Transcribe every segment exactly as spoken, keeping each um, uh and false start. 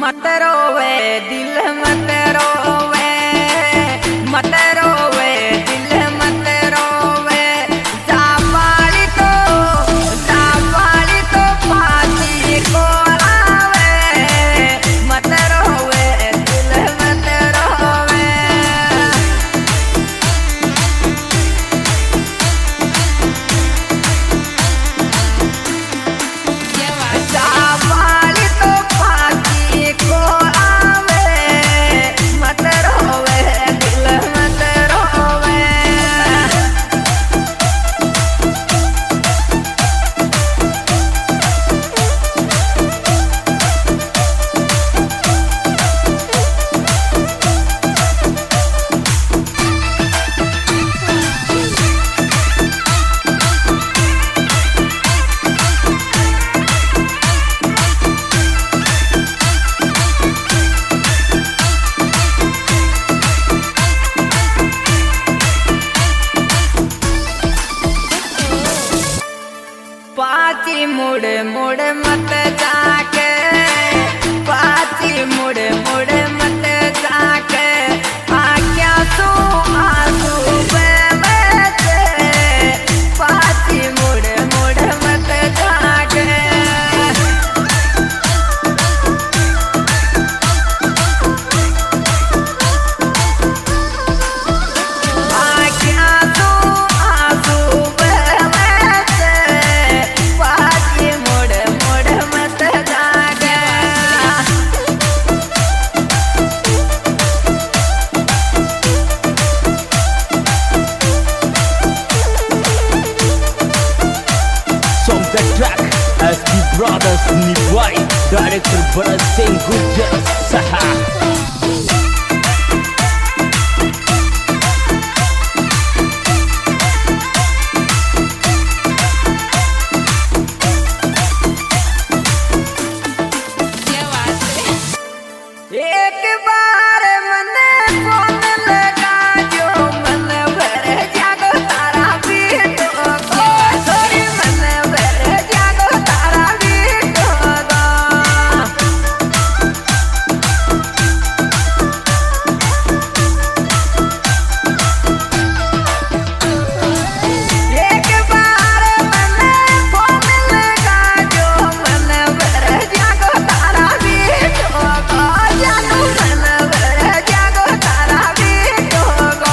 मत रोवे दिल मत रोवे, मत रोवे दिल मत रोवे। जा वाली तो जा वाली तो फांसी को लावे, मत रोवे दिल मत रोवे। जा वाली तो फांसी को लावे, मत रोवे दिल मत रोवे। पाची मुड़ मुड़ मत जाके, पाची मुड़ मुड़ मत जाके। आख्या सू आंसू बहते, पाची मुड़ मुड़ मत जाके। आख्या सू आंसू बहते, पाची मुड़ मुड़ मत जाके। Song the track S P Brothers Nibwai, director Bharat Singh Gujjar Saha. एक बार मन फोन लगा जो मन भर जागो तारा बीटो गो, थोड़ी मन भर जागो तारा बीटो गो। एक बार मन फोन लगा जो मन भर जागो तारा बीटो गो, जानू मन भर जागो तारा बीटो गो।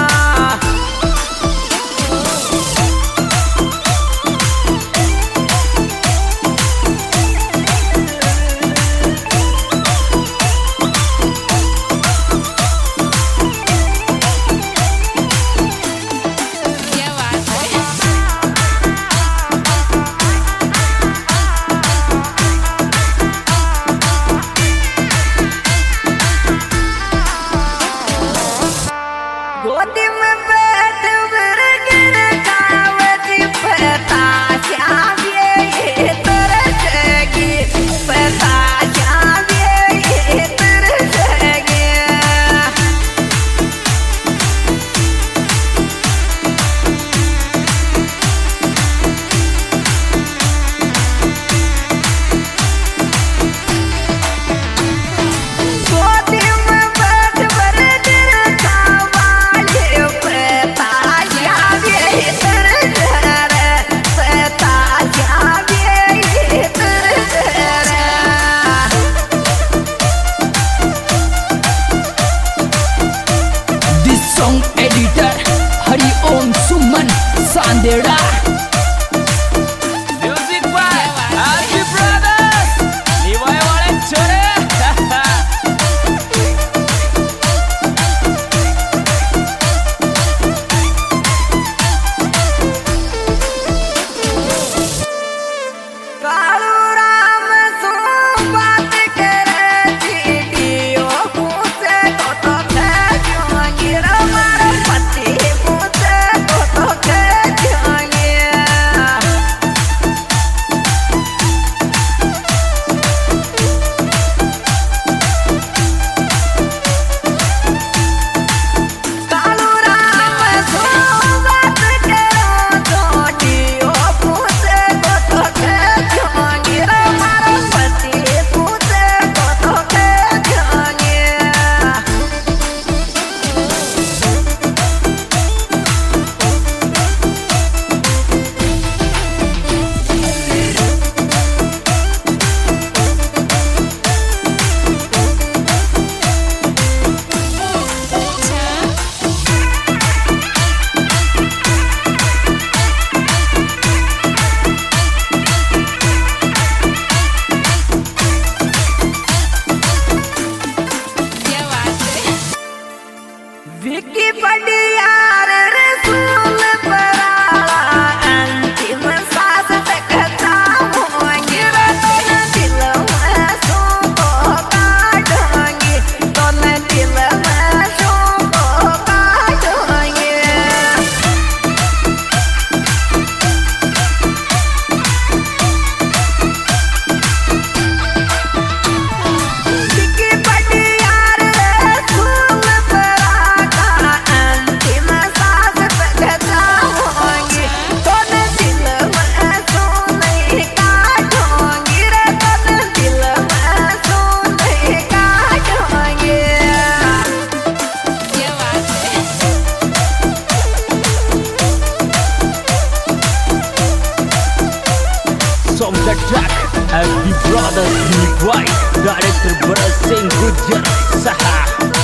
गोदी में बैठ गिर गिर गावती पता जावे ये तरसगी, पता जावे ये तरसगी। गोदी में बैठ गिर गिर गावती पता जावे ये तरसरे, पता जावे ये तरसरे। This song editor Hari Om Suman Sandera. Music by S P Brothers Nibwai wale chore. Kalu Ram सो बात करे दीदियो मुझसे तो तो कह जाएंगे, हमारे पति मुझसे तो तो कह जाएंगे। कालू राम सो बात करो दीदियो मुझसे तो तो कह जाएंगे। the track as the brothers Levi, director Bharat Singh Gujar Saha.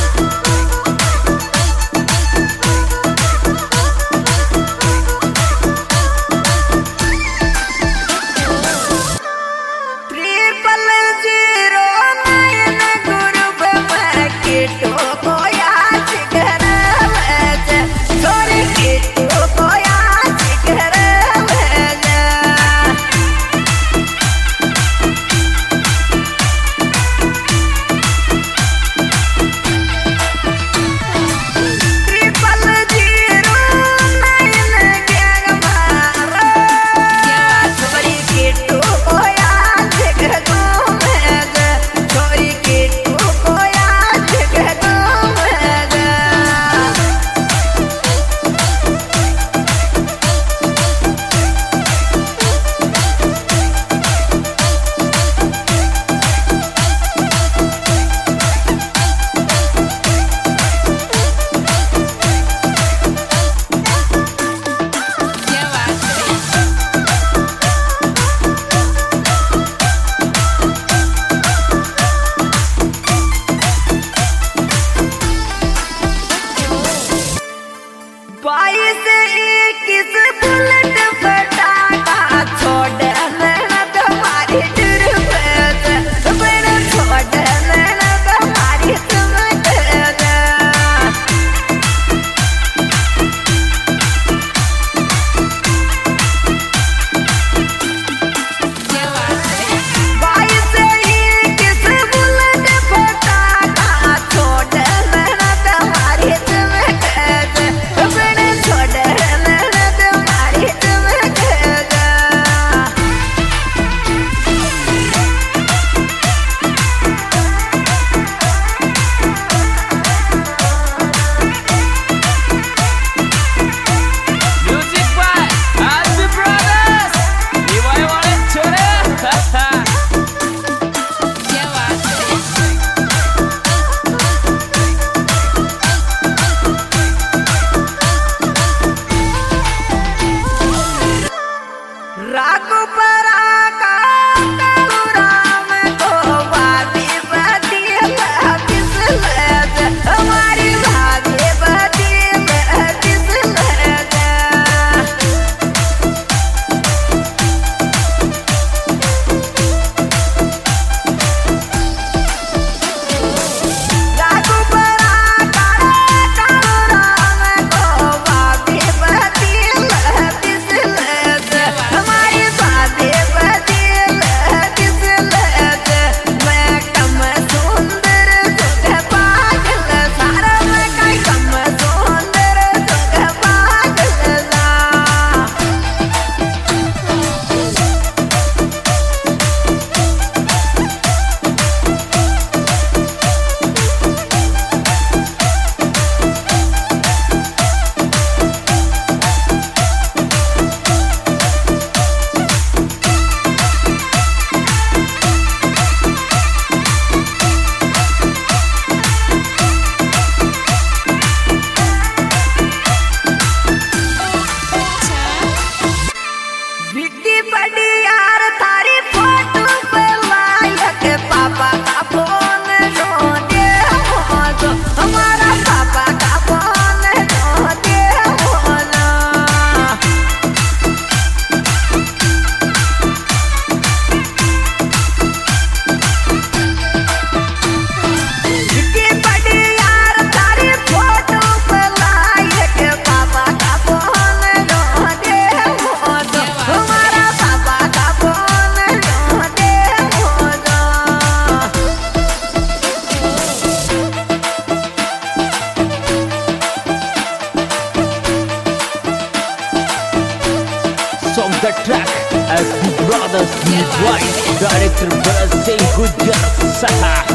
The track as the brothers Levi, director Bharat Singh Gujar Saha.